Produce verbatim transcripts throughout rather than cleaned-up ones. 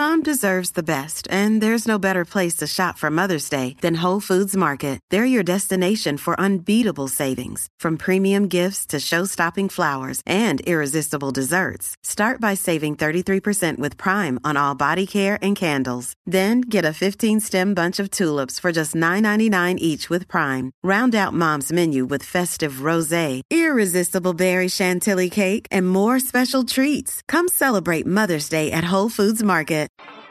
Mom deserves the best, and there's no better place to shop for Mother's Day than Whole Foods Market. They're your destination for unbeatable savings, from premium gifts to show-stopping flowers and irresistible desserts. Start by saving thirty-three percent with Prime on all body care and candles. Then get a fifteen-stem bunch of tulips for just nine ninety-nine each with Prime. Round out Mom's menu with festive rosé, irresistible berry chantilly cake, and more special treats. Come celebrate Mother's Day at Whole Foods Market.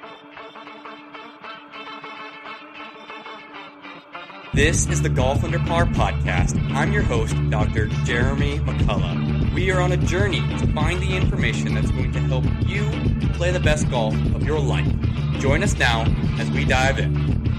This is the Golf Under Par podcast. I'm your host, Doctor Jeremy McCullough. We are on a journey to find the information that's going to help you play the best golf of your life. Join us now as we dive in.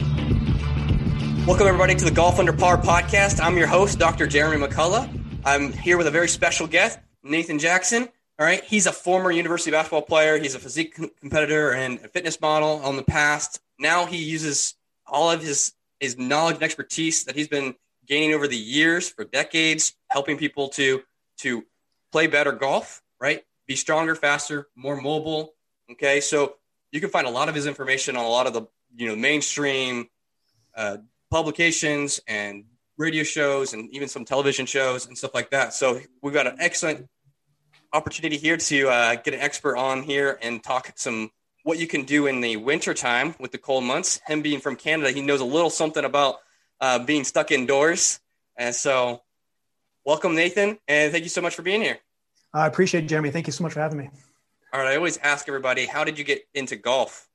Welcome, everybody, to the Golf Under Par podcast. I'm your host, Doctor Jeremy McCullough. I'm here with a very special guest, Nathan Jackson. All right, he's a former university basketball player. He's a physique competitor and a fitness model in the past. Now he uses all of his, his knowledge and expertise that he's been gaining over the years for decades, helping people to, to play better golf, right? Be stronger, faster, more mobile. Okay, so you can find a lot of his information on a lot of the you know mainstream uh, publications and radio shows and even some television shows and stuff like that. So we've got an excellent opportunity here to uh, get an expert on here and talk some what you can do in the winter time with the cold months. Him being from Canada, he knows a little something about uh, being stuck indoors. And so welcome, Nathan, and thank you so much for being here. I appreciate it, Jeremy. Thank you so much for having me. All right, I always ask everybody, how did you get into golf?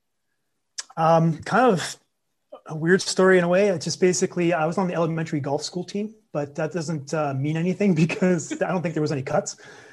Um, kind of a weird story in a way. It's just basically, I was on the elementary golf school team, but that doesn't uh, mean anything because I don't think there was any cuts.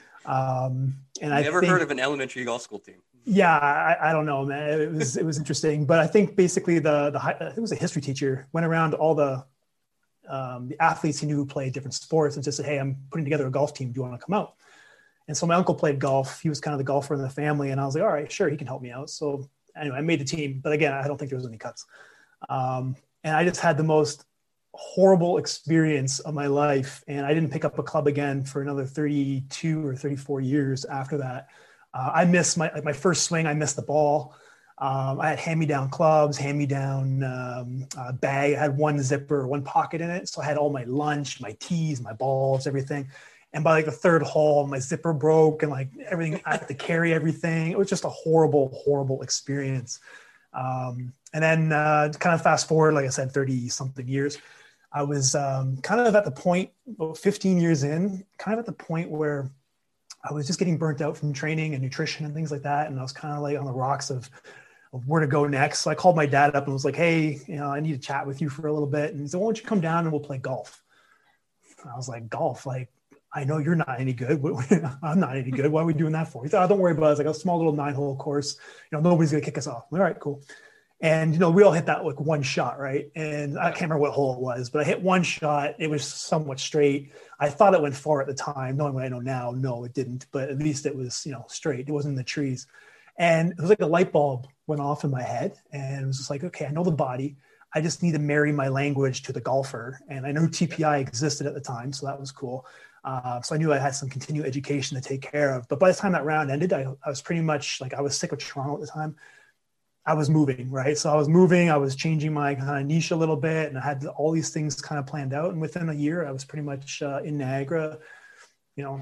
Um, and I never think, heard of an elementary golf school team. Yeah, I, I don't know, man. It was it was interesting, but I think basically the the it was a history teacher went around to all the um, the athletes he knew who played different sports and just said, "Hey, I'm putting together a golf team. Do you want to come out?" And so my uncle played golf. He was kind of the golfer in the family, and I was like, "All right, sure, he can help me out." So anyway, I made the team, but again, I don't think there was any cuts. Um, and I just had the most horrible experience of my life. And I didn't pick up a club again for another thirty-two or thirty-four years after that. Uh, I missed my, like my first swing. I missed the ball. Um, I had hand-me-down clubs, hand-me-down um, uh, bag. I had one zipper, one pocket in it. So I had all my lunch, my tees, my balls, everything. And by like the third hole, my zipper broke and like everything, I had to carry everything. It was just a horrible, horrible experience. Um, and then uh, kind of fast forward, like I said, thirty something years, I was um, kind of at the point, about fifteen years in, kind of at the point where I was just getting burnt out from training and nutrition and things like that. And I was kind of like on the rocks of, of where to go next. So I called my dad up and was like, "Hey, you know, I need to chat with you for a little bit." And he said, "Why don't you come down and we'll play golf?" And I was like, "Golf? Like, I know you're not any good. I'm not any good. Why are we doing that for?" He said, "Oh, don't worry about it. It's like a small little nine hole course. You know, nobody's going to kick us off." All right, cool. And, you know, we all hit that like one shot, right? And I can't remember what hole it was, but I hit one shot. It was somewhat straight. I thought it went far at the time. Knowing what I know now, no, it didn't. But at least it was, you know, straight. It wasn't in the trees. And it was like a light bulb went off in my head. And it was just like, okay, I know the body. I just need to marry my language to the golfer. And I knew T P I existed at the time, so that was cool. Uh, so I knew I had some continuing education to take care of. But by the time that round ended, I, I was pretty much like, I was sick of Toronto at the time. I was moving, right? So I was moving, I was changing my kind of niche a little bit, and I had all these things kind of planned out. And within a year, I was pretty much uh, in Niagara, you know,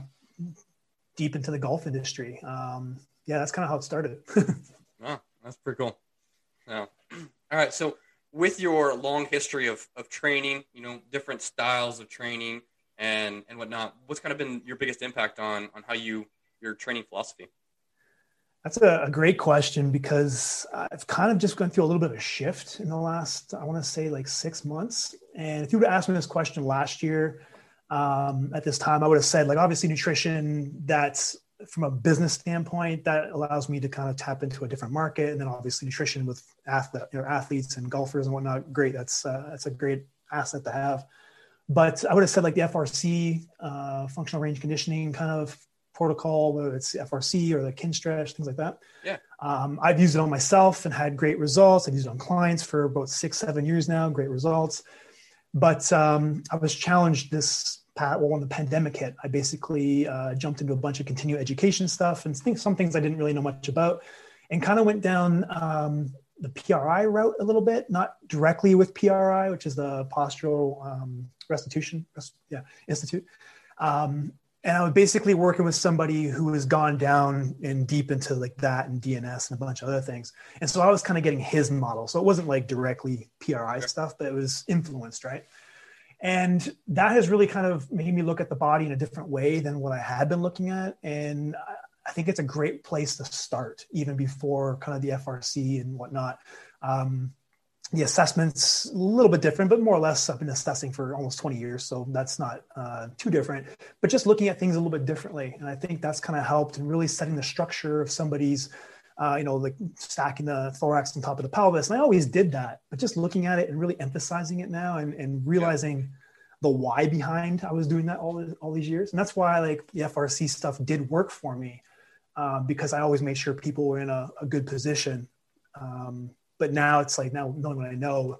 deep into the golf industry. Um, yeah, that's kind of how it started. Oh, that's pretty cool. Yeah. All right. So with your long history of, of training, you know, different styles of training and, and whatnot, what's kind of been your biggest impact on, on how you, your training philosophy? That's a, a great question because I've kind of just gone through a little bit of a shift in the last, I want to say like six months. And if you would have asked me this question last year um, at this time, I would have said like, obviously nutrition, that's from a business standpoint, that allows me to kind of tap into a different market. And then obviously nutrition with athlete, you know, athletes and golfers and whatnot. Great. That's uh, that's a great asset to have. But I would have said like the F R C, uh, functional range conditioning kind of protocol, whether it's F R C or the Kinstretch, things like that. Yeah. Um, I've used it on myself and had great results. I've used it on clients for about six, seven years now, great results. But um, I was challenged this past, well, when the pandemic hit, I basically uh, jumped into a bunch of continuing education stuff and think some things I didn't really know much about. and kind of went down um, the P R I route a little bit, not directly with P R I, which is the Postural um, Restitution yeah, Institute. Um, and I was basically working with somebody who has gone down and deep into like that and D N S and a bunch of other things. And so I was kind of getting his model. So it wasn't like directly P R I stuff, but it was influenced, right? And that has really kind of made me look at the body in a different way than what I had been looking at. And I think it's a great place to start, even before kind of the F R C and whatnot. Um, the assessment's a little bit different, but more or less I've been assessing for almost twenty years. So that's not uh, too different, but just looking at things a little bit differently. And I think that's kind of helped in really setting the structure of somebody's, uh, you know, like stacking the thorax on top of the pelvis. And I always did that, but just looking at it and really emphasizing it now and, and realizing yeah. the why behind I was doing that all, all these years. And that's why like the F R C stuff did work for me, uh, because I always made sure people were in a, a good position. Um, But now it's like, now knowing what I know,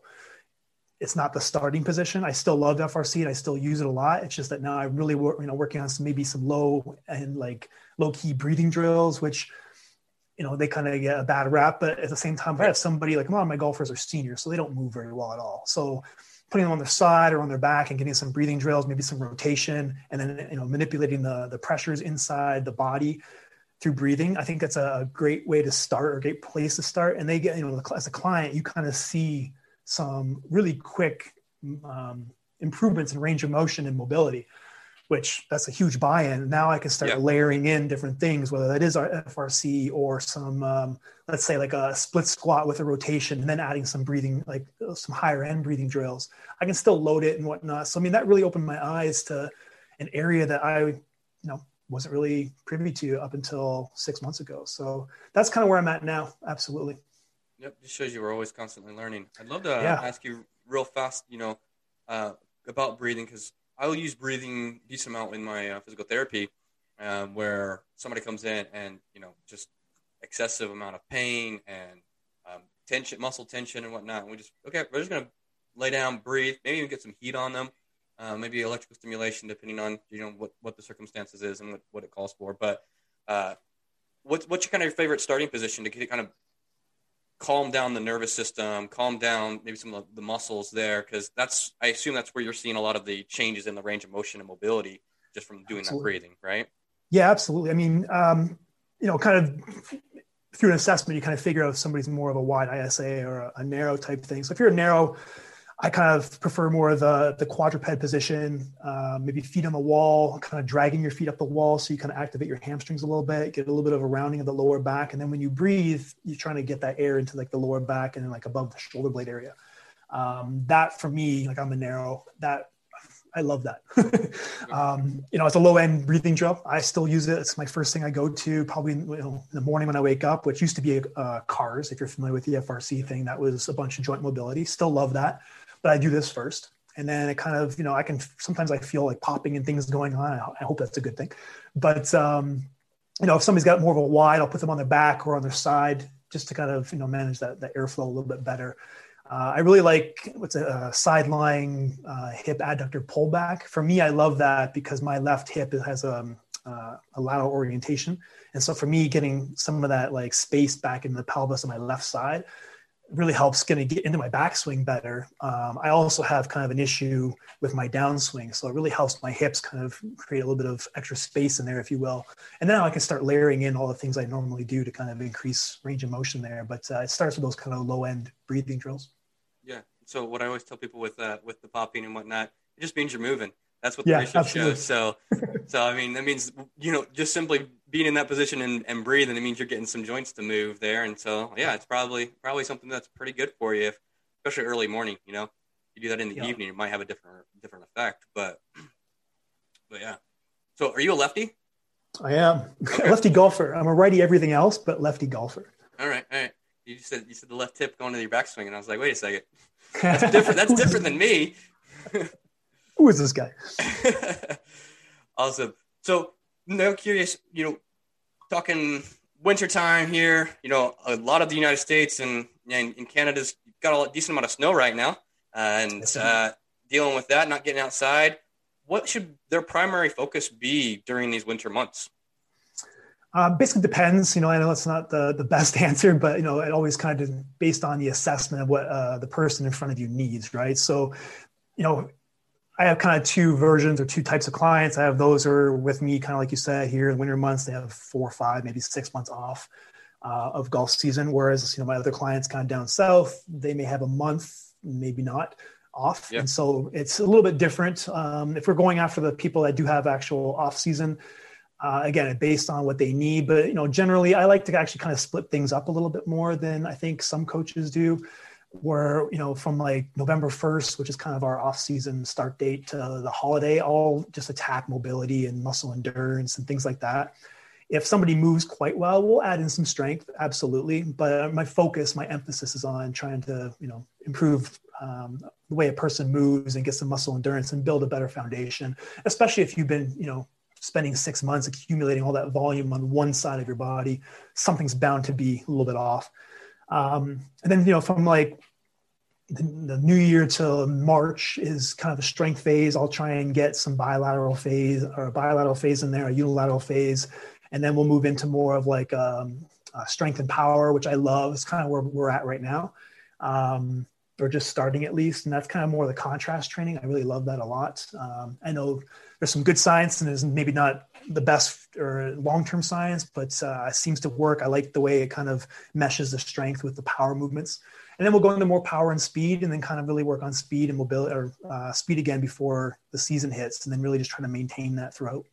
it's not the starting position. I still love F R C and I still use it a lot. It's just that now I'm really, you know, working on some, maybe some low and like low key breathing drills, which, you know, they kind of get a bad rap, but at the same time, if I have somebody like, a lot of my golfers are seniors, so they don't move very well at all. So putting them on their side or on their back and getting some breathing drills, maybe some rotation, and then, you know, manipulating the, the pressures inside the body through breathing. I think that's a great way to start, or a great place to start. And they get, you know, as a client, you kind of see some really quick um, improvements in range of motion and mobility, which that's a huge buy-in. Now I can start yeah. layering in different things, whether that is our F R C or some, um, let's say like a split squat with a rotation, and then adding some breathing, like some higher end breathing drills. I can still load it and whatnot. So, I mean, that really opened my eyes to an area that I, you know, wasn't really privy to up until six months ago. So that's kind of where I'm at now. Absolutely. Yep. Just shows you we're always constantly learning. I'd love to yeah. ask you real fast, you know, uh, about breathing, because I will use breathing a decent amount in my uh, physical therapy, um, where somebody comes in and, you know, just excessive amount of pain and um, tension, muscle tension and whatnot. And we just, okay, we're just going to lay down, breathe, maybe even get some heat on them. Uh, maybe electrical stimulation, depending on, you know, what, what the circumstances is and what, what it calls for. But uh, what's what's your kind of your favorite starting position to get, kind of calm down the nervous system, calm down maybe some of the muscles there? Because that's, I assume that's where you're seeing a lot of the changes in the range of motion and mobility just from doing absolutely. That breathing, right? Yeah, absolutely. I mean, um, you know, kind of through an assessment, you kind of figure out if somebody's more of a wide I S A or a, a narrow type thing. So if you're a narrow, I kind of prefer more of the, the quadruped position, uh, maybe feet on the wall, kind of dragging your feet up the wall so you kind of activate your hamstrings a little bit, get a little bit of a rounding of the lower back. And then when you breathe, you're trying to get that air into like the lower back and then like above the shoulder blade area. Um, that for me, like I'm a narrow, that I love that. um, you know, it's a low end breathing drill. I still use it. It's my first thing I go to probably, you know, in the morning when I wake up, which used to be uh, CARS. If you're familiar with the F R C thing, that was a bunch of joint mobility. Still love that. But I do this first. And then it kind of, you know, I can, sometimes I feel like popping and things going on. I hope that's a good thing. But, um, you know, if somebody's got more of a wide, I'll put them on their back or on their side just to kind of, you know, manage that, that airflow a little bit better. Uh, I really like what's a, a side-lying uh, hip adductor pullback. For me, I love that because my left hip has a, uh, a lateral orientation. And so for me, getting some of that like space back in the pelvis on my left side really helps getting get into my backswing better. Um, I also have kind of an issue with my downswing. So it really helps my hips kind of create a little bit of extra space in there, if you will. And now I can start layering in all the things I normally do to kind of increase range of motion there. But uh, it starts with those kind of low end breathing drills. Yeah. So what I always tell people with uh, with the popping and whatnot, it just means you're moving. That's what the yeah, research absolutely. shows. So, so I mean, that means, you know, just simply being in that position and, and breathing, it means you're getting some joints to move there. And so, yeah, it's probably probably something that's pretty good for you, if, especially early morning. You know, you do that in the yeah. evening, it might have a different different effect. But, but yeah. So, are you a lefty? I am okay. a lefty golfer. I'm a righty everything else, but lefty golfer. All right, all right. You said you said the left tip going to your backswing, and I was like, wait a second, that's different. That's different than me. Who is this guy? Awesome. So now curious, you know, talking wintertime here, you know, a lot of the United States and and, and Canada's got a decent amount of snow right now, uh, and yes, uh, dealing with that, not getting outside. What should their primary focus be during these winter months? Uh, basically depends, you know, I know it's not the, the best answer, but, you know, it always kind of based on the assessment of what uh, the person in front of you needs, right? So, you know, I have kind of two versions or two types of clients. I have those who are with me, kind of like you said, here in winter months, they have four or five, maybe six months off uh, of golf season. Whereas, you know, my other clients kind of down south, they may have a month, maybe not off. Yep. And so it's a little bit different. Um, if we're going after the people that do have actual off season, Uh, again, based on what they need, but, you know, generally I like to actually kind of split things up a little bit more than I think some coaches do, where, you know, from like November first, which is kind of our off season start date, to the holiday, I'll just attack mobility and muscle endurance and things like that. If somebody moves quite well, we'll add in some strength. Absolutely. But my focus, my emphasis is on trying to, you know, improve um, the way a person moves and get some muscle endurance and build a better foundation, especially if you've been, you know, spending six months accumulating all that volume on one side of your body, something's bound to be a little bit off. Um, and then, you know, from like the, the new year to March is kind of the strength phase. I'll try and get some bilateral phase or a bilateral phase in there, a unilateral phase. And then we'll move into more of like um, uh, strength and power, which I love. It's kind of where we're at right now. Um, or just starting at least. And that's kind of more the contrast training. I really love that a lot. Um, I know there's some good science and there's maybe not the best or long-term science, but uh, it seems to work. I like the way it kind of meshes the strength with the power movements. And then we'll go into more power and speed and then kind of really work on speed and mobility or uh, speed again before the season hits. And then really just try to maintain that throughout.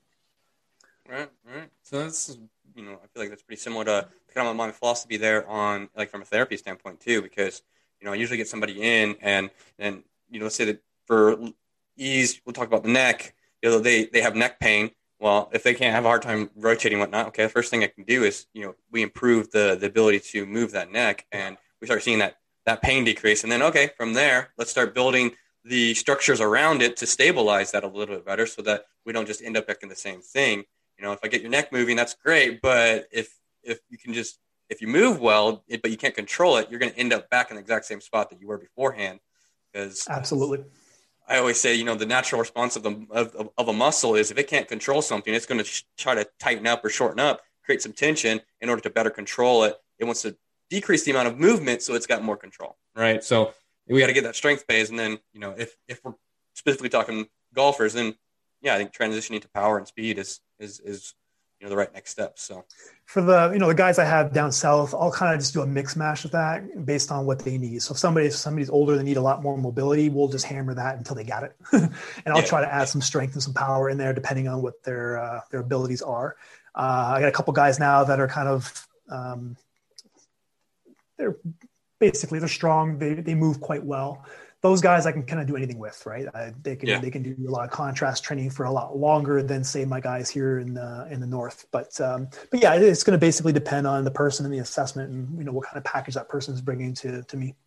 Right, right. So that's, you know, I feel like that's pretty similar to kind of my philosophy there on, like, from a therapy standpoint too, because, you know, I usually get somebody in and, and, you know, let's say that for ease, we'll talk about the neck, you know, they, they have neck pain. Well, if they can't have a hard time rotating and whatnot, okay, the first thing I can do is, you know, we improve the, the ability to move that neck and we start seeing that, that pain decrease. And then, okay, from there, let's start building the structures around it to stabilize that a little bit better so that we don't just end up back in the same thing. You know, if I get your neck moving, that's great. But if, if you can just, if you move well, it, but you can't control it, you're going to end up back in the exact same spot that you were beforehand. Because absolutely, I always say, you know, the natural response of, the, of, of a muscle is if it can't control something, it's going to sh- try to tighten up or shorten up, create some tension in order to better control it. It wants to decrease the amount of movement so it's got more control, right? So we got to get that strength phase. And then, you know, if, if we're specifically talking golfers, then yeah, I think transitioning to power and speed is, is, is, you know, the right next step. So for the, you know, the guys I have down south, I'll kind of just do a mix mash of that based on what they need. So if somebody, if somebody's older, they need a lot more mobility, we'll just hammer that until they got it. And I'll yeah. try to add some strength and some power in there, depending on what their, uh, their abilities are. Uh, I got a couple guys now that are kind of, um, they're basically, they're strong. They, they move quite well. Those guys I can kind of do anything with, right? I, they can yeah. they can do a lot of contrast training for a lot longer than say my guys here in the in the north. But um, but yeah, it's going to basically depend on the person and the assessment, and you know what kind of package that person is bringing to to me.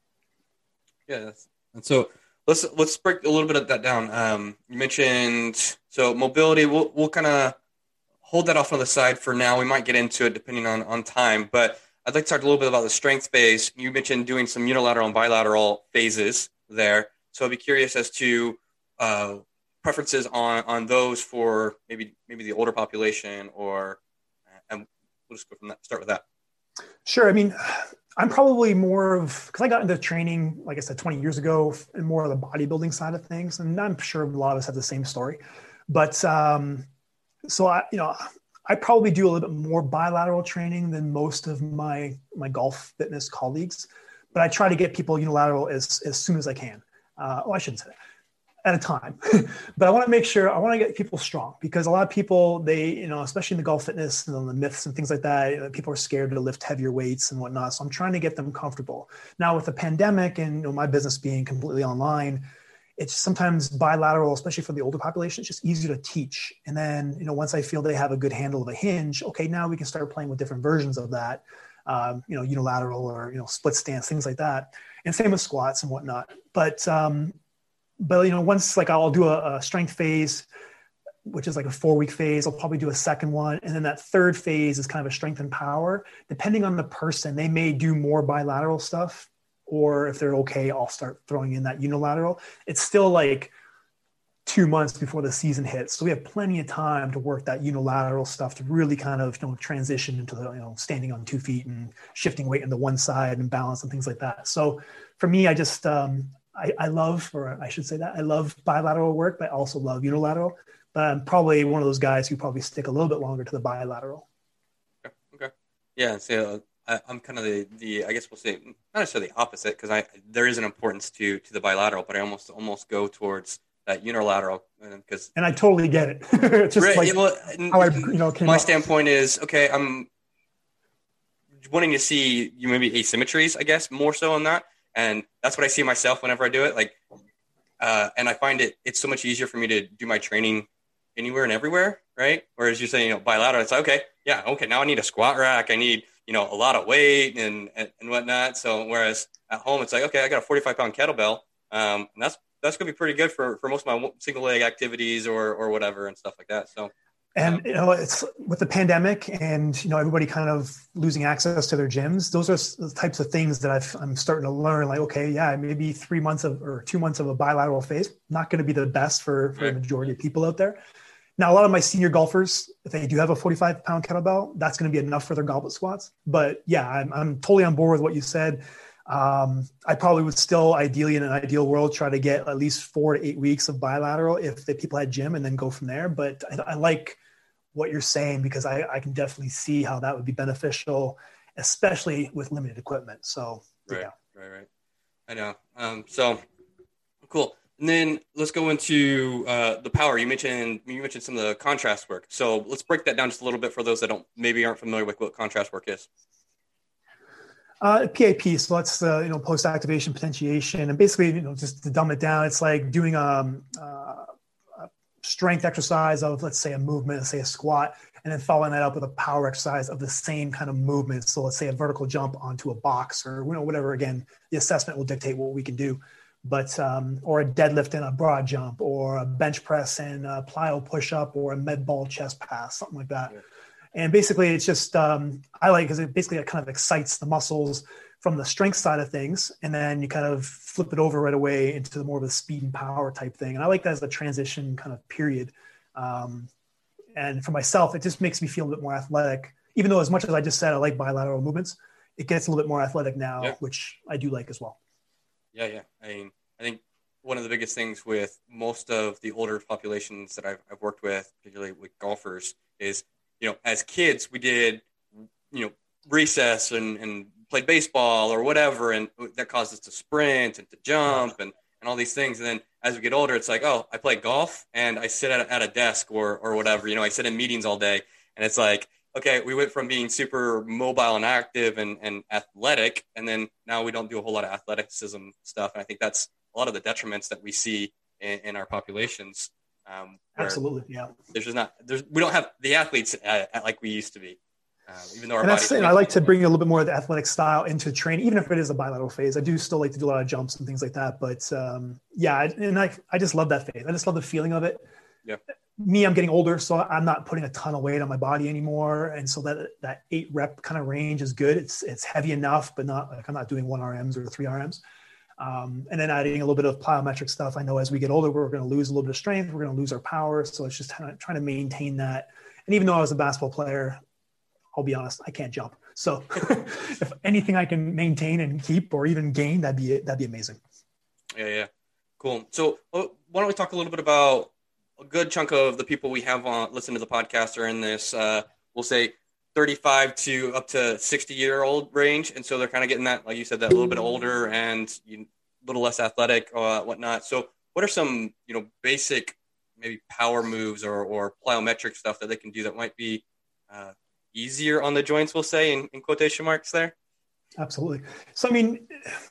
Yeah, that's, and so let's let's break a little bit of that down. Um, you mentioned so mobility. We'll we'll kind of hold that off on the side for now. We might get into it depending on on time, but I'd like to talk a little bit about the strength phase. You mentioned doing some unilateral and bilateral phases there. So I'd be curious as to uh, preferences on, on those for maybe maybe the older population, or and we'll just go from that. Start with that. Sure. I mean, I'm probably more of, because I got into training, like I said, twenty years ago, and more of the bodybuilding side of things. And I'm sure a lot of us have the same story. But um, so I, you know, I probably do a little bit more bilateral training than most of my, my golf fitness colleagues, but I try to get people unilateral as, as soon as I can. Uh, oh, I shouldn't say that. At a time, but I want to make sure, I want to get people strong, because a lot of people, they, you know, especially in the golf fitness and the myths and things like that, you know, people are scared to lift heavier weights and whatnot. So I'm trying to get them comfortable. Now with the pandemic and you know, my business being completely online, it's sometimes bilateral, especially for the older population, it's just easier to teach. And then, you know, once I feel they have a good handle of a hinge, okay, now we can start playing with different versions of that, um, you know, unilateral or, you know, split stance, things like that. And same with squats and whatnot. But, um, but, you know, once like I'll do a, a strength phase, which is like a four week phase, I'll probably do a second one. And then that third phase is kind of a strength and power. Depending on the person, they may do more bilateral stuff, or if they're okay, I'll start throwing in that unilateral. It's still like two months before the season hits. So we have plenty of time to work that unilateral stuff to really kind of, you know, transition into the, you know, standing on two feet and shifting weight on the one side and balance and things like that. So for me, I just, um, I, I love, or I should say that I love bilateral work, but I also love unilateral, but I'm probably one of those guys who probably stick a little bit longer to the bilateral. Okay. okay. Yeah. So I, I'm kind of the, the, I guess we'll say not necessarily the opposite, because I, there is an importance to, to the bilateral, but I almost, almost go towards that unilateral, because and I totally get it. It's just right, like well, how I, you know, came my up. standpoint is, okay, I'm wanting to see you maybe asymmetries, I guess, more so on that. And that's what I see myself whenever I do it. Like, uh, and I find it, it's so much easier for me to do my training anywhere and everywhere. Right. Whereas you're saying, you know, bilateral, it's like, okay, yeah. Okay. Now I need a squat rack. I need, you know, a lot of weight and, and, and whatnot. So whereas at home, it's like, okay, I got a forty-five pound kettlebell. Um, and that's, that's going to be pretty good for, for most of my single leg activities or, or whatever and stuff like that. So, and um, you know, it's with the pandemic and, you know, everybody kind of losing access to their gyms. Those are the types of things that I've, I'm starting to learn, like, okay, yeah, maybe three months of, or two months of a bilateral phase, not going to be the best for, for right. the majority of people out there. Now, a lot of my senior golfers, if they do have a forty-five pound kettlebell, that's going to be enough for their goblet squats. But yeah, I'm, I'm totally on board with what you said. Um, I probably would still ideally in an ideal world, try to get at least four to eight weeks of bilateral if the people had gym and then go from there. But I, I like what you're saying, because I, I can definitely see how that would be beneficial, especially with limited equipment. So, right, yeah. right, right. I know. Um, so cool. And then let's go into uh, the power. You mentioned you mentioned some of the contrast work. So let's break that down just a little bit for those that don't maybe aren't familiar with what contrast work is. Uh, P A P, so that's uh, you know, post-activation potentiation, and basically, you know, just to dumb it down, it's like doing um, uh, a strength exercise of, let's say, a movement, let's say a squat, and then following that up with a power exercise of the same kind of movement. So let's say a vertical jump onto a box, or, you know, whatever. Again, the assessment will dictate what we can do, but um, or a deadlift and a broad jump, or a bench press and a plyo push-up, or a med ball chest pass, something like that. Yeah. And basically, it's just, um, I like, because it basically it kind of excites the muscles from the strength side of things. And then you kind of flip it over right away into the more of a speed and power type thing. And I like that as a transition kind of period. Um, and for myself, it just makes me feel a bit more athletic, even though as much as I just said, I like bilateral movements, it gets a little bit more athletic now, yeah. which I do like as well. Yeah. Yeah. I mean, I think one of the biggest things with most of the older populations that I've, I've worked with, particularly with golfers, is, you know, as kids, we did, you know, recess and, and played baseball or whatever, and that caused us to sprint and to jump and, and all these things. And then as we get older, it's like, oh, I play golf and I sit at a, at a desk or or whatever. You know, I sit in meetings all day, and it's like, okay, we went from being super mobile and active and, and athletic, and then now we don't do a whole lot of athleticism stuff. And I think that's a lot of the detriments that we see in, in our populations. Um, Absolutely, yeah. There's just not there's we don't have the athletes at, at like we used to be, uh, even though our and that's bodies. And I like to bring a little bit more of the athletic style into training, even if it is a bilateral phase. I do still like to do a lot of jumps and things like that. But um, yeah, and I I just love that phase. I just love the feeling of it. Yeah. Me, I'm getting older, so I'm not putting a ton of weight on my body anymore, and so that that eight rep kind of range is good. It's it's heavy enough, but not like I'm not doing one R Ms or three R Ms. Um, and then adding a little bit of plyometric stuff. I know as we get older, we're going to lose a little bit of strength. We're going to lose our power. So it's just kind of trying to maintain that. And even though I was a basketball player, I'll be honest, I can't jump. So if anything I can maintain and keep or even gain, that'd be, that'd be amazing. Yeah. Yeah. Cool. So well, why don't we talk a little bit about a good chunk of the people we have on listen to the podcast are in this, uh, we'll say thirty-five to up to sixty year old range. And so they're kind of getting that, like you said, that a little bit older and a little less athletic, uh, whatnot. So what are some, you know, basic maybe power moves or, or plyometric stuff that they can do that might be uh, easier on the joints, we'll say, in, in quotation marks there? Absolutely. So, I mean,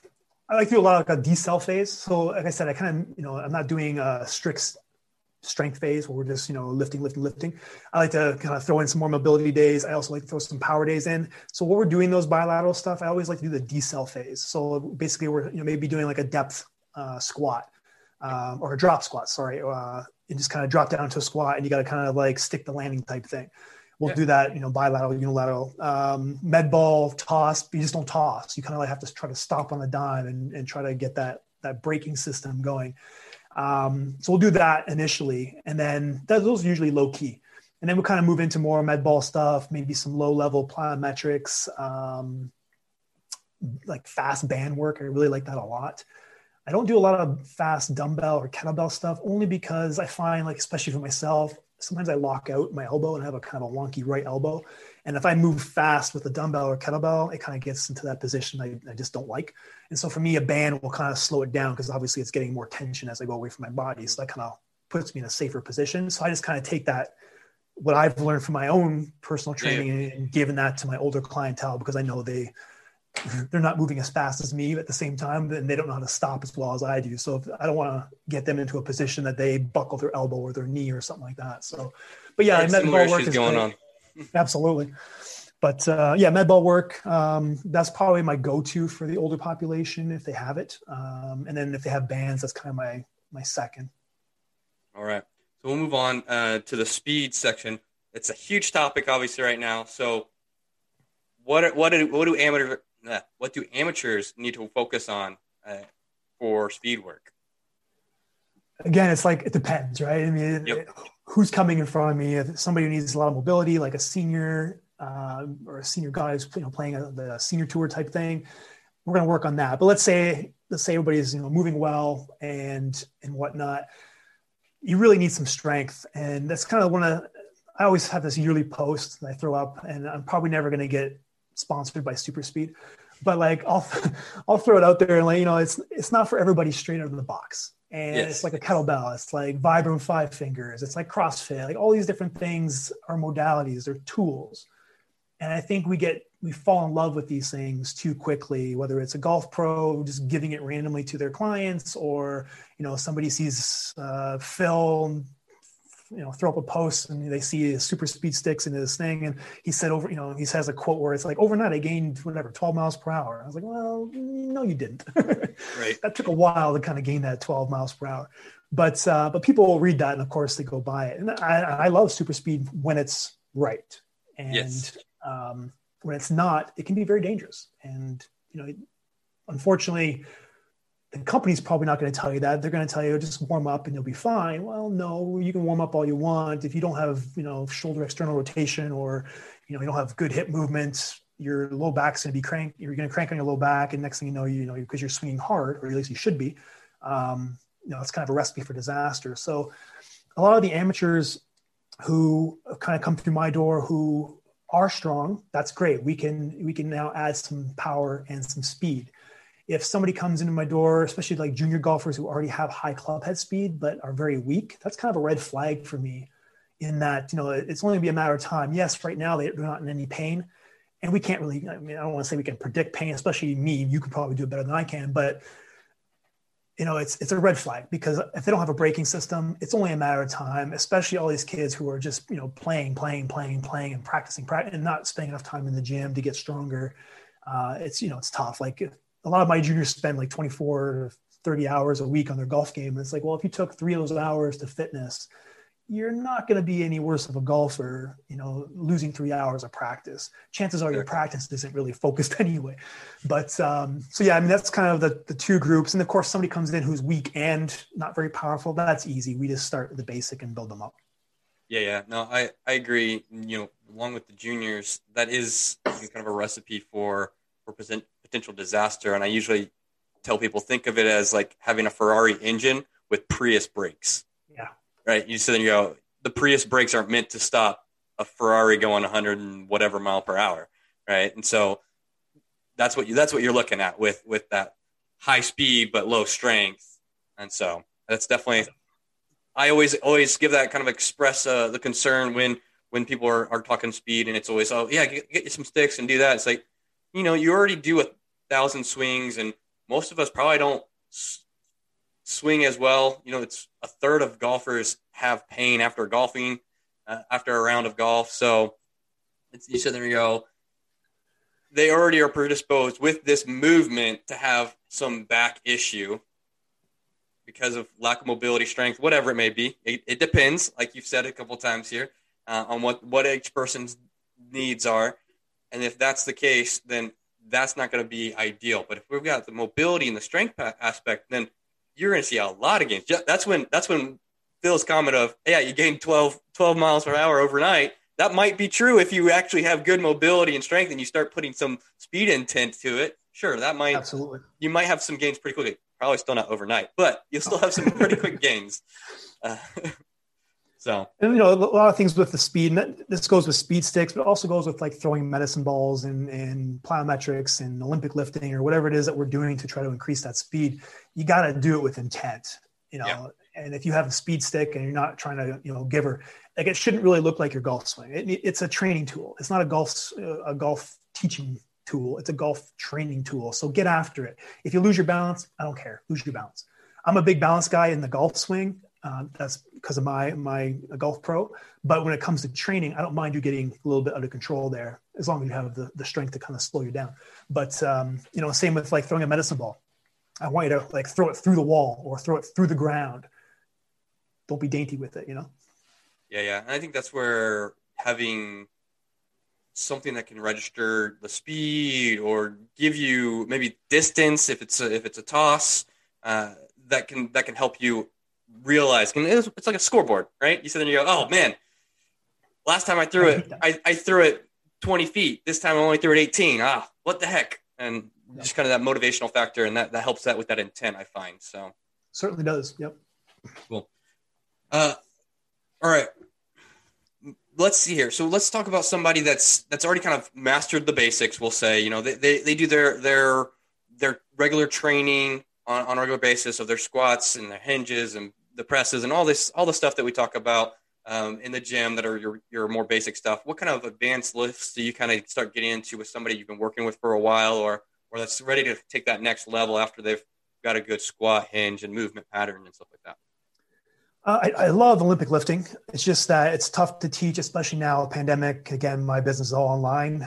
I like to do a lot of like a decel phase. So like I said, I kind of, you know, I'm not doing a strict strength phase where we're just, you know, lifting, lifting, lifting. I like to kind of throw in some more mobility days. I also like to throw some power days in. So what we're doing those bilateral stuff, I always like to do the decel phase. So basically we're, you know, maybe doing like a depth uh, squat um, or a drop squat, sorry. Uh, and just kind of drop down to a squat and you got to kind of like stick the landing type thing. We'll yeah. do that, you know, bilateral, unilateral, um, med ball, toss, but you just don't toss. You kind of like have to try to stop on the dime and, and try to get that that braking system going. Um, so we'll do that initially. And then that, those are usually low key. And then we'll kind of move into more med ball stuff, maybe some low level plyometrics, um, like fast band work. I really like that a lot. I don't do a lot of fast dumbbell or kettlebell stuff only because I find, like, especially for myself, sometimes I lock out my elbow and I have a kind of a wonky right elbow. And if I move fast with a dumbbell or kettlebell, it kind of gets into that position I, I just don't like. And so for me, a band will kind of slow it down because obviously it's getting more tension as I go away from my body. So that kind of puts me in a safer position. So I just kind of take that, what I've learned from my own personal training, yeah. and giving that to my older clientele because I know they, they're not moving as fast as me at the same time, and they don't know how to stop as well as I do. So if, I don't want to get them into a position that they buckle their elbow or their knee or something like that. So, but yeah, med ball work is going great. on. Absolutely. But uh, yeah, med ball work, um, that's probably my go-to for the older population if they have it. Um, and then if they have bands, that's kind of my, my second. All right. So we'll move on uh, to the speed section. It's a huge topic obviously right now. So what, what do, what do amateur, what do amateurs need to focus on uh, for speed work? Again, it's like, it depends, right? I mean, yep. it, who's coming in front of me? If somebody who needs a lot of mobility, like a senior uh, or a senior guy who's, you know, playing a, the senior tour type thing, we're going to work on that. But let's say, let's say everybody's, you know, moving well and, and whatnot. You really need some strength. And that's kind of one of, I always have this yearly post that I throw up, and I'm probably never going to get sponsored by Super Speed, but like I'll I'll throw it out there and, like, you know, it's it's not for everybody straight out of the box. And yes. It's like a kettlebell, it's like Vibram five fingers, it's like CrossFit, like all these different things are modalities, they're tools. And I think we get we fall in love with these things too quickly, whether it's a golf pro just giving it randomly to their clients, or, you know, somebody sees uh, Phil, you know, throw up a post and they see his super speed sticks in his thing. And he said over, you know, he says a quote where it's like, overnight I gained whatever, twelve miles per hour. I was like, well, no, you didn't. Right. That took a while to kind of gain that twelve miles per hour. But, uh, but people will read that and of course they go buy it. And I, I love super speed when it's right. And yes. um, when it's not, it can be very dangerous. And, you know, unfortunately, the company's probably not going to tell you that. They're going to tell you just warm up and you'll be fine. Well, no, you can warm up all you want. If you don't have, you know, shoulder external rotation, or, you know, you don't have good hip movements, your low back's going to be crank. You're going to crank on your low back. And next thing you know, you know, because you're swinging hard, or at least you should be, um, you know, it's kind of a recipe for disaster. So a lot of the amateurs who kind of come through my door who are strong, that's great. We can, we can now add some power and some speed. If somebody comes into my door, especially like junior golfers who already have high club head speed, but are very weak, that's kind of a red flag for me, in that, you know, it's only be a matter of time. Yes, right now they're not in any pain, and we can't really, I mean, I don't want to say we can predict pain, especially me, you can probably do it better than I can, but you know, it's, it's a red flag, because if they don't have a braking system, it's only a matter of time, especially all these kids who are just, you know, playing, playing, playing, playing and practicing, practicing and not spending enough time in the gym to get stronger. Uh, it's, you know, it's tough. Like, a lot of my juniors spend like twenty-four or thirty hours a week on their golf game. And it's like, well, if you took three of those hours to fitness, you're not going to be any worse of a golfer, you know, losing three hours of practice. Chances are your practice isn't really focused anyway. But um, so, yeah, I mean, that's kind of the, the two groups. And of course, somebody comes in who's weak and not very powerful. That's easy. We just start with the basic and build them up. Yeah, yeah. No, I, I agree. You know, along with the juniors, that is kind of a recipe for, for present, potential disaster. And I usually tell people, think of it as like having a Ferrari engine with Prius brakes. Yeah. Right. You sit there and you go, the Prius brakes aren't meant to stop a Ferrari going one hundred and whatever mile per hour. Right. And so that's what you, that's what you're looking at with, with that high speed, but low strength. And so that's definitely, I always, always give that kind of express uh, the concern when, when people are, are talking speed, and it's always, oh yeah, get, get you some sticks and do that. It's like, you know, you already do a thousand swings, and most of us probably don't s- swing as well. You know, it's a third of golfers have pain after golfing, uh, after a round of golf. So it's, you sit there and go, they already are predisposed with this movement to have some back issue because of lack of mobility, strength, whatever it may be. It, it depends, like you've said a couple of times here, uh, on what, what each person's needs are. And if that's the case, then that's not going to be ideal. But if we've got the mobility and the strength aspect, then you're going to see a lot of gains. That's when that's when Phil's comment of, yeah, you gained twelve, twelve miles per hour overnight. That might be true if you actually have good mobility and strength and you start putting some speed intent to it. Sure, that might absolutely. You might have some gains pretty quickly. Probably still not overnight, but you'll still have some pretty quick gains. Uh, so, and you know, a lot of things with the speed, and this goes with speed sticks, but it also goes with like throwing medicine balls and, and plyometrics and Olympic lifting or whatever it is that we're doing to try to increase that speed. You got to do it with intent, you know. Yeah. And if you have a speed stick and you're not trying to, you know, give her, like it shouldn't really look like your golf swing. It, it's a training tool. It's not a golf a golf teaching tool. It's a golf training tool. So get after it. If you lose your balance, I don't care. Lose your balance. I'm a big balance guy in the golf swing. Uh, that's because of my my golf pro. But when it comes to training, I don't mind you getting a little bit out of control there, as long as you have the, the strength to kind of slow you down. But um, you know, same with like throwing a medicine ball. I want you to like throw it through the wall or throw it through the ground. Don't be dainty with it, you know? Yeah, yeah. And I think that's where having something that can register the speed or give you maybe distance if it's a, if it's a toss, uh, that can that can help you realize. And it's, it's like a scoreboard, right? You sit there and you go, oh, man, last time I threw it, I, I threw it twenty feet. This time I only threw it eighteen. Ah, what the heck? And yeah. Just kind of that motivational factor, and that, that helps that with that intent, I find. So certainly does. Yep. Cool. Uh, all right, let's see here. So let's talk about somebody that's that's already kind of mastered the basics. We'll say, you know, they they, they do their their their regular training on, on a regular basis of their squats and their hinges and the presses and all this all the stuff that we talk about um, in the gym that are your your more basic stuff. What kind of advanced lifts do you kind of start getting into with somebody you've been working with for a while, or or that's ready to take that next level after they've got a good squat, hinge, and movement pattern and stuff like that? Uh, I, I love Olympic lifting. It's just that it's tough to teach, especially now, pandemic. Again, my business is all online.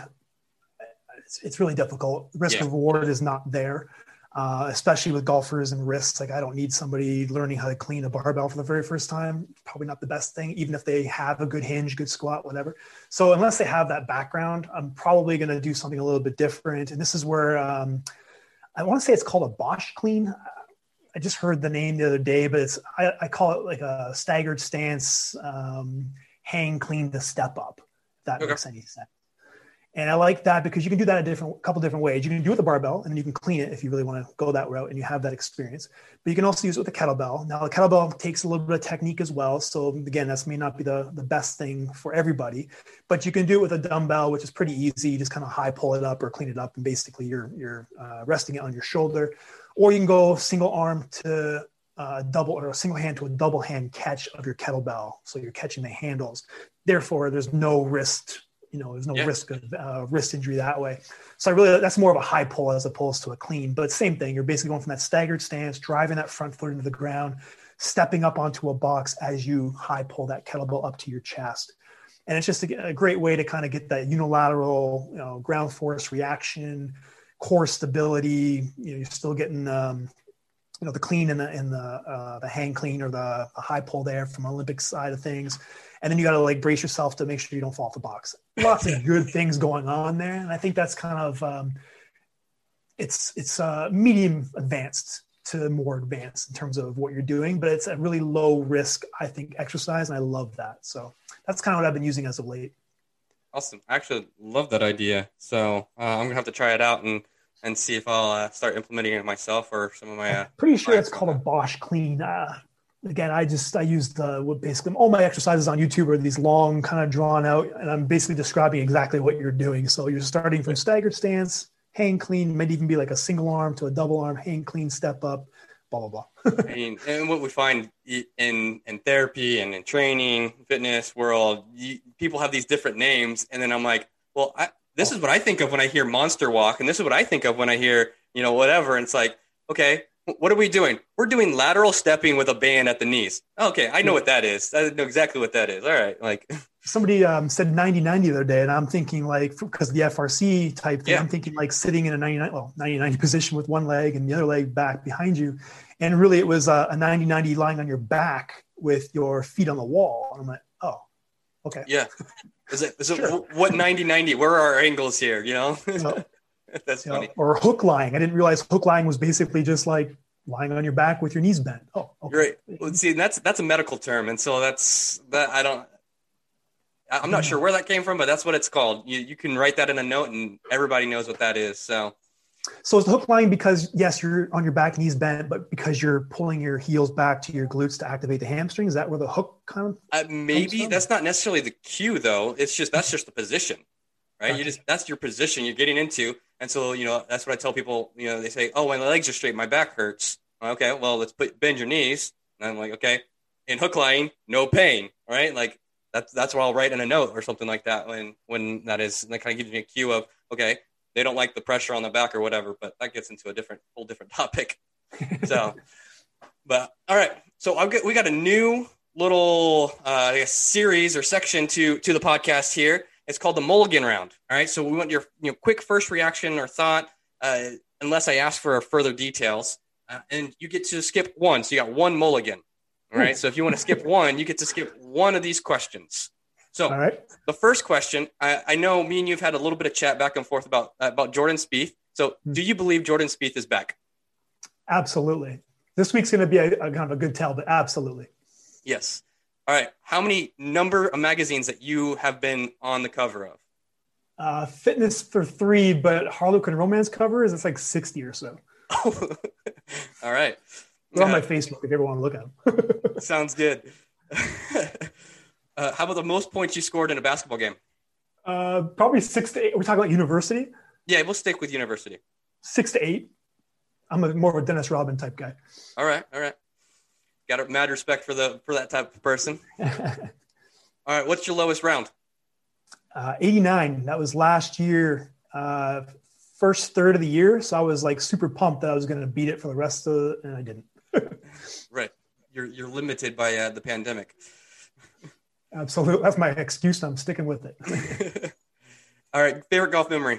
It's, it's really difficult. Risk yeah. reward is not there, uh, especially with golfers and wrists. Like I don't need somebody learning how to clean a barbell for the very first time. Probably not the best thing, even if they have a good hinge, good squat, whatever. So unless they have that background, I'm probably going to do something a little bit different. And this is where um, I want to say it's called a Bosch clean. I just heard the name the other day, but it's, I, I call it like a staggered stance, um, hang clean to step up, if that okay. makes any sense. And I like that because you can do that a different, couple different ways. You can do it with a barbell and then you can clean it if you really want to go that route and you have that experience, but you can also use it with a kettlebell. Now the kettlebell takes a little bit of technique as well. So again, that's may not be the, the best thing for everybody, but you can do it with a dumbbell, which is pretty easy. You just kind of high pull it up or clean it up. And basically you're, you're uh, resting it on your shoulder. Or you can go single arm to uh, double or a single hand to a double hand catch of your kettlebell. So you're catching the handles. Therefore, there's no wrist, you know, there's no yeah. risk of uh, wrist injury that way. So I really, that's more of a high pull as opposed to a clean, but same thing. You're basically going from that staggered stance, driving that front foot into the ground, stepping up onto a box as you high pull that kettlebell up to your chest. And it's just a, a great way to kind of get that unilateral, you know, ground force reaction, core stability. You know, you're still getting, um, you know, the clean and the, and the, uh, the hang clean or the, the high pull there from Olympic side of things. And then you got to like brace yourself to make sure you don't fall off the box. Lots of good things going on there. And I think that's kind of, um, it's, it's uh medium advanced to more advanced in terms of what you're doing, but it's a really low risk, I think, exercise. And I love that. So that's kind of what I've been using as of late. Awesome. I actually love that idea. So uh, I'm going to have to try it out and, and see if I'll uh, start implementing it myself or some of my. Uh, I'm pretty sure it's called a Bosch clean. Uh, again, I just, I used uh, basically all my exercises on YouTube are these long kind of drawn out, and I'm basically describing exactly what you're doing. So you're starting from staggered stance, hang clean, maybe even be like a single arm to a double arm, hang clean, step up, blah, blah, blah. I mean, and what we find in, in therapy and in training, fitness world, you, people have these different names. And then I'm like, well, I, this is what I think of when I hear monster walk. And this is what I think of when I hear, you know, whatever. And it's like, okay, what are we doing? We're doing lateral stepping with a band at the knees. Okay. I know what that is. I know exactly what that is. All right. Like somebody um, said ninety ninety the other day. And I'm thinking like, because the F R C type thing, yeah. I'm thinking like sitting in a ninety-nine, well, ninety ninety position with one leg and the other leg back behind you. And really it was a, a ninety ninety lying on your back with your feet on the wall. And I'm like, oh, okay. Yeah. Is it, is it sure. What ninety ninety? Where are our angles here? You know? So, That's You funny. know, or hook lying. I didn't realize hook lying was basically just like lying on your back with your knees bent. Oh, okay. Right. Well, see, that's that's a medical term, and so that's that. I don't. I'm not sure where that came from, but that's what it's called. You you can write that in a note, and everybody knows what that is. So, So is the hook lying because yes, you're on your back, knees bent, but because you're pulling your heels back to your glutes to activate the hamstring? Is that where the hook kind of? uh, maybe that's not necessarily the cue, though. It's just that's just the position, right? Gotcha. You just that's your position you're getting into, and so you know that's what I tell people. You know, they say, "Oh, my legs are straight, my back hurts." Okay, well, let's put bend your knees. And I'm like, okay, in hook lying, no pain, right? Like that's that's what I'll write in a note or something like that when when that is. And that kind of gives me a cue of okay, they don't like the pressure on the back or whatever, but that gets into a different whole different topic. So, but all right, so I've got we got a new little uh, I guess series or section to to the podcast here. It's called the Mulligan Round. All right, so we want your you know quick first reaction or thought, uh, unless I ask for further details. Uh, and you get to skip one. So you got one mulligan. All right. So if you want to skip one, you get to skip one of these questions. So All right. The first question, I, I know me and you've had a little bit of chat back and forth about, uh, about Jordan Spieth. So do you believe Jordan Spieth is back? Absolutely. This week's going to be a, a kind of a good tell, but absolutely. Yes. All right. How many number of magazines that you have been on the cover of? Uh, fitness for three, but Harlequin romance covers, it's like sixty or so. All right. They're on my Facebook if you ever want to look at them. Sounds good. uh, how about the most points you scored in a basketball game? Uh, probably six to eight. We're talking about university? Yeah, we'll stick with university. Six to eight. I'm a, more of a Dennis Rodman type guy. All right. All right. Got a mad respect for the for that type of person. All right. What's your lowest round? Uh, eighty-nine. That was last year. Uh, first third of the year. So I was like super pumped that I was going to beat it for the rest of it, and I didn't. Right. You're, you're limited by uh, the pandemic. Absolutely. That's my excuse. And I'm sticking with it. All right. Favorite golf memory?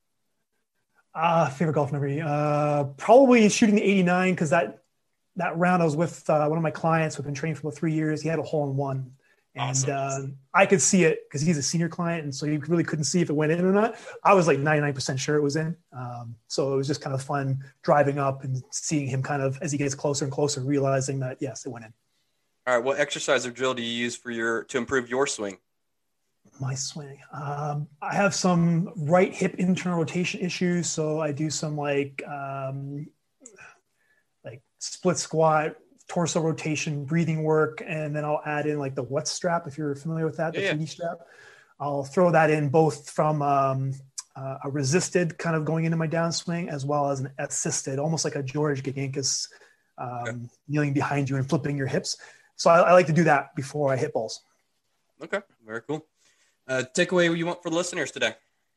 Uh, favorite golf memory. Uh, probably shooting the eighty-nine. Cause that, that round I was with uh, one of my clients who've been training for about three years. He had a hole in one. And Awesome. uh, I could see it because he's a senior client. And so you really couldn't see if it went in or not. I was like ninety-nine percent sure it was in. Um, so it was just kind of fun driving up and seeing him kind of, as he gets closer and closer, realizing that, yes, it went in. All right. What exercise or drill do you use for your, to improve your swing? My swing. Um, I have some right hip internal rotation issues. So I do some like, um, like split squat, torso rotation, breathing work, and then I'll add in like the Wet strap, if you're familiar with that, the Yeah, yeah. three D strap. I'll throw that in both from um, uh, a resisted kind of going into my downswing as well as an assisted, almost like a George Gagankas um, Okay. kneeling behind you and flipping your hips. So I, I like to do that before I hit balls. Okay. Very cool. Uh, takeaway you want for the listeners today?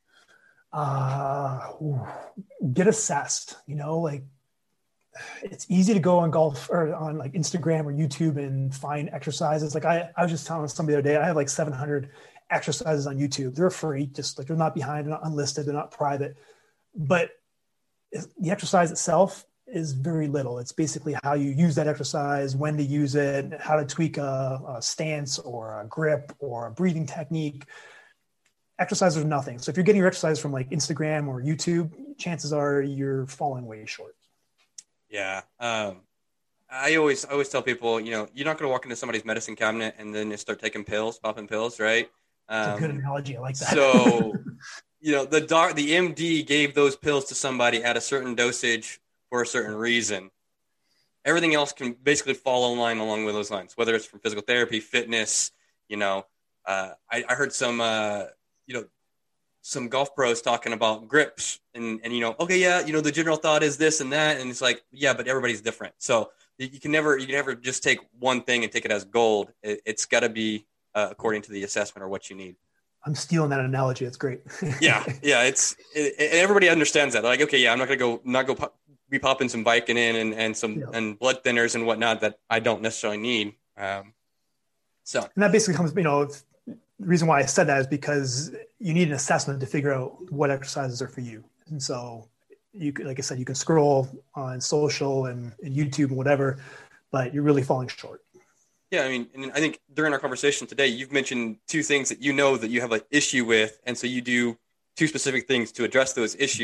Uh, ooh, get assessed, you know, like it's easy to go on golf or on like Instagram or YouTube and find exercises. Like I, I was just telling somebody the other day, I have like seven hundred exercises on YouTube. They're free, just like they're not behind, they're not unlisted, they're not private, but the exercise itself is very little. It's basically how you use that exercise, when to use it, how to tweak a, a stance or a grip or a breathing technique. Exercise is nothing. So if you're getting your exercise from like Instagram or YouTube, chances are you're falling way short. Yeah. Um, I always, I always tell people, you know, you're not going to walk into somebody's medicine cabinet and then just start taking pills, popping pills, right? Um, It's a good analogy. I like that. So, you know, the doc, the M D gave those pills to somebody at a certain dosage for a certain reason. Everything else can basically fall in line along with those lines, whether it's from physical therapy, fitness. You know, uh, I, I heard some, uh, you know, some golf pros talking about grips and, and, you know, okay, yeah, you know, the general thought is this and that. And it's like, yeah, but everybody's different. So you, you can never, you can never just take one thing and take it as gold. It, it's got to be uh, according to the assessment or what you need. I'm stealing that analogy. It's great. Yeah. Yeah. It's, it, it, everybody understands that. They're like, okay, yeah, I'm not going to go, not go pop, be popping some Vicodin in and, and some, Yeah. and blood thinners and whatnot that I don't necessarily need. Um, so, And that basically comes, you know, the reason why I said that is because you need an assessment to figure out what exercises are for you. And so you could, like I said, you can scroll on social and, and YouTube and whatever, but you're really falling short. yeah, I mean, and I think during our conversation today, you've mentioned two things that you know that you have an issue with. And so you do two specific things to address those issues.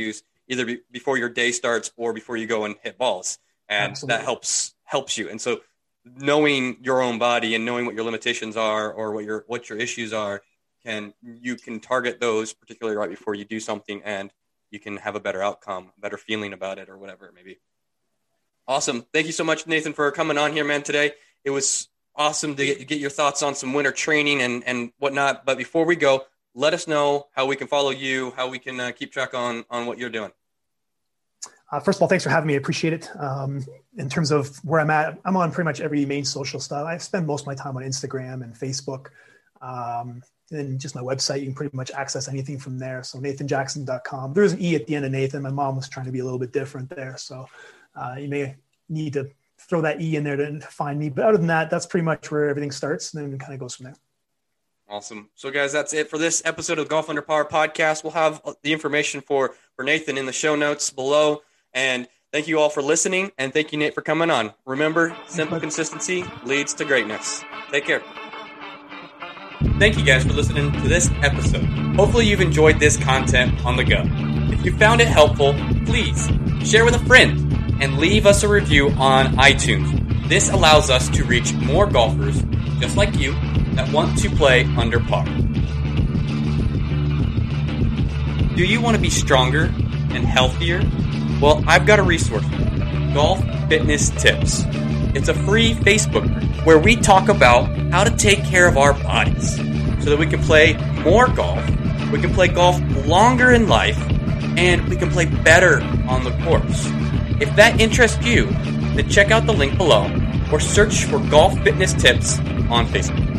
either be, before your day starts or before you go and hit balls. And Absolutely. that helps helps you. And so knowing your own body and knowing what your limitations are or what your what your issues are, can you can target those particularly right before you do something, and you can have a better outcome, a better feeling about it, or whatever it may be. Awesome. Thank you so much, Nathan, for coming on here, man, today. It was awesome to get, get your thoughts on some winter training and, and whatnot. But before we go, let us know how we can follow you, how we can uh, keep track on, on what you're doing. Uh, first of all, thanks for having me. I appreciate it. Um, in terms of where I'm at, I'm on pretty much every main social stuff. I spend most of my time on Instagram and Facebook. Um, and just my website, you can pretty much access anything from there. So nathan jackson dot com. There's an E at the end of Nathan. My mom was trying to be a little bit different there. So uh, you may need to throw that E in there to find me. But other than that, that's pretty much where everything starts, and then it kind of goes from there. Awesome. So, guys, that's it for this episode of the Golf Under Par podcast. We'll have the information for, for Nathan in the show notes below. And thank you all for listening, and thank you, Nate, for coming on. Remember, simple consistency leads to greatness. Take care. Thank you guys for listening to this episode. Hopefully you've enjoyed this content on the go. If you found it helpful, please share with a friend and leave us a review on iTunes. This allows us to reach more golfers just like you that want to play under par. Do you want to be stronger and healthier? Well, I've got a resource for you, Golf Fitness Tips. It's a free Facebook group where we talk about how to take care of our bodies so that we can play more golf, we can play golf longer in life, and we can play better on the course. If that interests you, then check out the link below or search for Golf Fitness Tips on Facebook.